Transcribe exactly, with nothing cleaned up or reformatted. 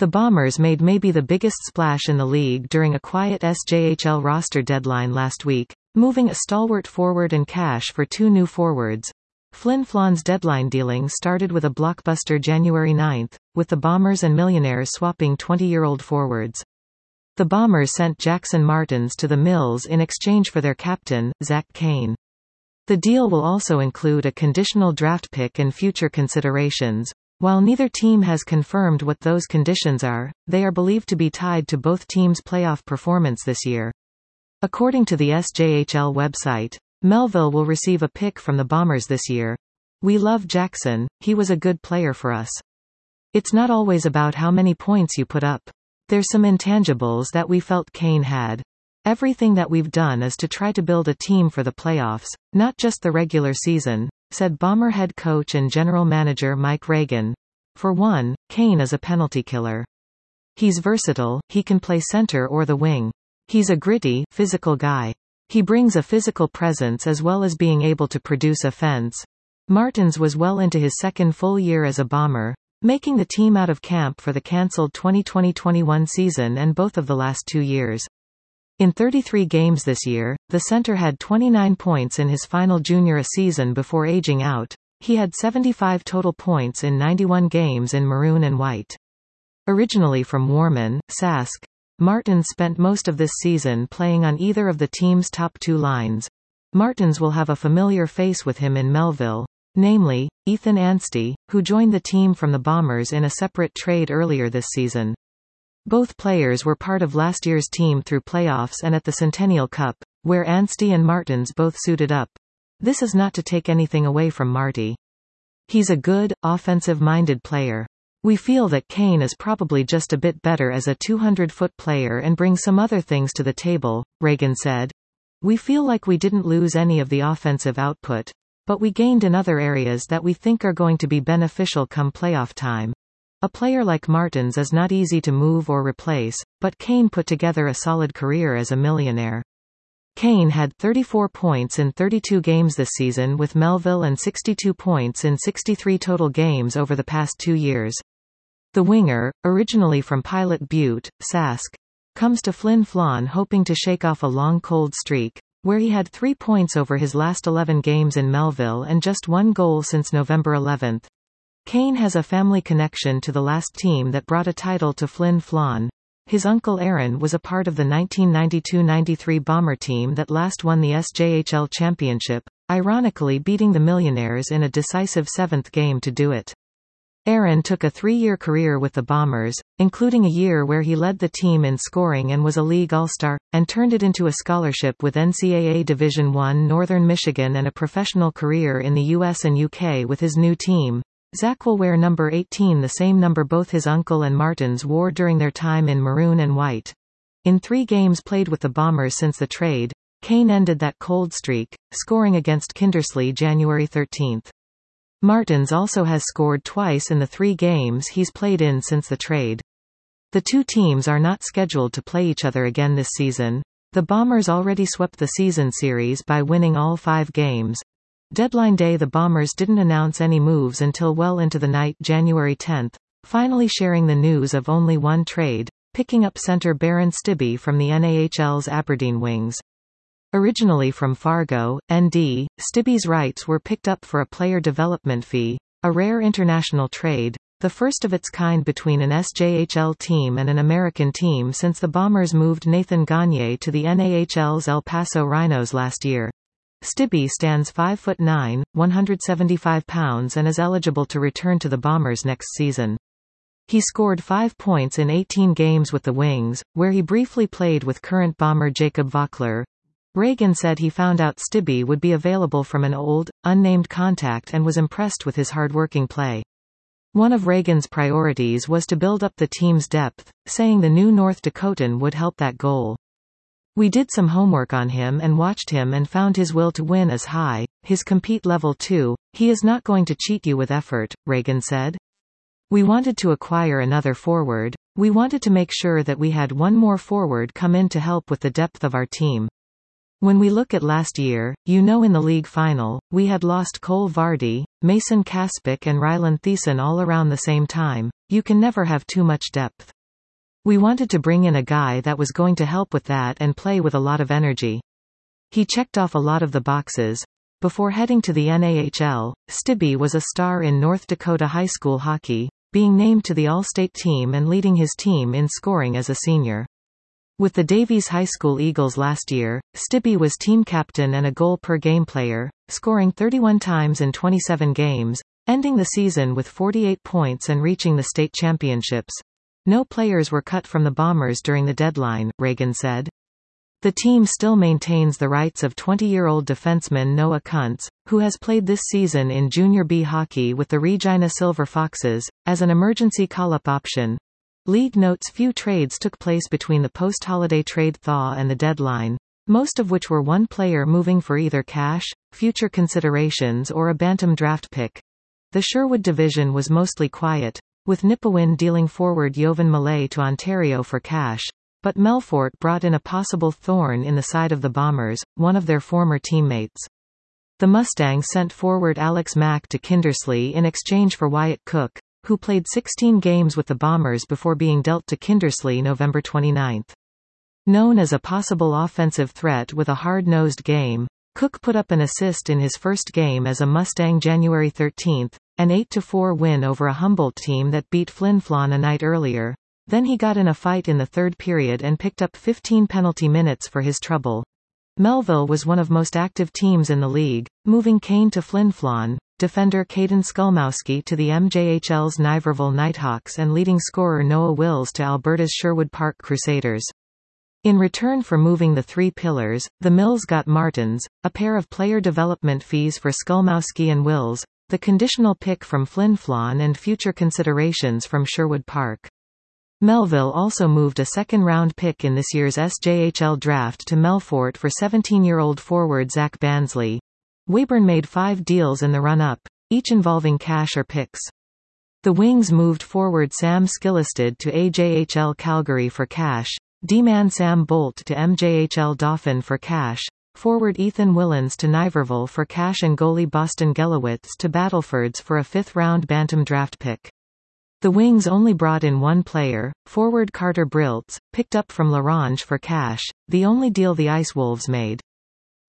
The Bombers made maybe the biggest splash in the league during a quiet S J H L roster deadline last week, moving a stalwart forward and cash for two new forwards. Flin Flon's deadline dealing started with a blockbuster January ninth, with the Bombers and Millionaires swapping twenty-year-old forwards. The Bombers sent Jackson Martins to the Mills in exchange for their captain, Zach Kane. The deal will also include a conditional draft pick and future considerations. While neither team has confirmed what those conditions are, they are believed to be tied to both teams' playoff performance this year. According to the S J H L website, Melville will receive a pick from the Bombers this year. "We love Jackson, he was a good player for us. It's not always about how many points you put up. There's some intangibles that we felt Kane had. Everything that we've done is to try to build a team for the playoffs, not just the regular season," said Bomber head coach and general manager Mike Reagan. "For one, Kane is a penalty killer. He's versatile, he can play center or the wing. He's a gritty, physical guy. He brings a physical presence as well as being able to produce offense." Martins was well into his second full year as a Bomber, making the team out of camp for the cancelled twenty twenty twenty-one season and both of the last two years. In thirty-three games this year, the center had twenty-nine points in his final junior season before aging out. He had seventy-five total points in ninety-one games in maroon and white. Originally from Warman, Sask, Martins spent most of this season playing on either of the team's top two lines. Martins will have a familiar face with him in Melville, namely, Ethan Anstey, who joined the team from the Bombers in a separate trade earlier this season. Both players were part of last year's team through playoffs and at the Centennial Cup, where Anstey and Martins both suited up. This is not to take anything away from Marty. He's a good, offensive-minded player. We feel that Kane is probably just a bit better as a two hundred foot player and brings some other things to the table, Reagan said. "We feel like we didn't lose any of the offensive output, but we gained in other areas that we think are going to be beneficial come playoff time. A player like Martins is not easy to move or replace, but Kane put together a solid career as a Millionaire." Kane had thirty-four points in thirty-two games this season with Melville and sixty-two points in sixty-three total games over the past two years. The winger, originally from Pilot Butte, Sask, comes to Flin Flon hoping to shake off a long cold streak, where he had three points over his last eleven games in Melville and just one goal since November eleventh. Kane has a family connection to the last team that brought a title to Flin Flon. His uncle Aaron was a part of the nineteen ninety-two ninety-three Bomber team that last won the S J H L championship, ironically beating the Millionaires in a decisive seventh game to do it. Aaron took a three-year career with the Bombers, including a year where he led the team in scoring and was a league all-star, and turned it into a scholarship with N C double A Division one Northern Michigan and a professional career in the U S and U K with his new team. Zach will wear number eighteen, the same number both his uncle and Martins wore during their time in maroon and white. In three games played with the Bombers since the trade, Kane ended that cold streak, scoring against Kindersley January thirteenth. Martins also has scored twice in the three games he's played in since the trade. The two teams are not scheduled to play each other again this season. The Bombers already swept the season series by winning all five games. Deadline day, the Bombers didn't announce any moves until well into the night January tenth, finally sharing the news of only one trade, picking up center Baron Stibbe from the N A H L's Aberdeen Wings. Originally from Fargo, N D, Stibbe's rights were picked up for a player development fee, a rare international trade, the first of its kind between an S J H L team and an American team since the Bombers moved Nathan Gagne to the N A H L's El Paso Rhinos last year. Stibbe stands five foot nine, one hundred seventy-five pounds and is eligible to return to the Bombers next season. He scored five points in eighteen games with the Wings, where he briefly played with current Bomber Jacob Vockler. Reagan said he found out Stibbe would be available from an old, unnamed contact and was impressed with his hardworking play. One of Reagan's priorities was to build up the team's depth, saying the new North Dakotan would help that goal. "We did some homework on him and watched him and found his will to win is high, his compete level too, he is not going to cheat you with effort," Reagan said. "We wanted to acquire another forward, we wanted to make sure that we had one more forward come in to help with the depth of our team. When we look at last year, you know in the league final, we had lost Cole Vardy, Mason Kaspic and Ryland Thiessen all around the same time. You can never have too much depth. We wanted to bring in a guy that was going to help with that and play with a lot of energy. He checked off a lot of the boxes. Before heading to the N A H L, Stibbe was a star in North Dakota high school hockey, being named to the All-State team and leading his team in scoring as a senior. With the Davies High School Eagles last year, Stibbe was team captain and a goal-per-game player, scoring thirty-one times in twenty-seven games, ending the season with forty-eight points and reaching the state championships. No players were cut from the Bombers during the deadline, Reagan said. The team still maintains the rights of twenty-year-old defenseman Noah Kuntz, who has played this season in Junior B hockey with the Regina Silver Foxes, as an emergency call-up option. League notes few trades took place between the post-holiday trade thaw and the deadline, most of which were one player moving for either cash, future considerations or a bantam draft pick. The Sherwood division was mostly quiet, with Nipawin dealing forward Jovan Malay to Ontario for cash, but Melfort brought in a possible thorn in the side of the Bombers, one of their former teammates. The Mustangs sent forward Alex Mack to Kindersley in exchange for Wyatt Cook, who played sixteen games with the Bombers before being dealt to Kindersley November twenty-ninth. Known as a possible offensive threat with a hard-nosed game, Cook put up an assist in his first game as a Mustang January thirteenth, an eight to four win over a Humboldt team that beat Flin Flon a night earlier. Then he got in a fight in the third period and picked up fifteen penalty minutes for his trouble. Melville was one of most active teams in the league, moving Kane to Flin Flon, defender Caden Skulmowski to the M J H L's Niverville Nighthawks and leading scorer Noah Wills to Alberta's Sherwood Park Crusaders. In return for moving the three pillars, the Mills got Martins, a pair of player development fees for Skulmowski and Wills, the conditional pick from Flin Flon and future considerations from Sherwood Park. Melville also moved a second-round pick in this year's S J H L draft to Melfort for seventeen-year-old forward Zach Bansley. Weyburn made five deals in the run-up, each involving cash or picks. The Wings moved forward Sam Skillestad to A J H L Calgary for cash, D-man Sam Bolt to M J H L Dauphin for cash, forward Ethan Willans to Niverville for cash and goalie Boston Gelowitz to Battlefords for a fifth-round Bantam draft pick. The Wings only brought in one player, forward Carter Briltz, picked up from Larange for cash, the only deal the Ice Wolves made.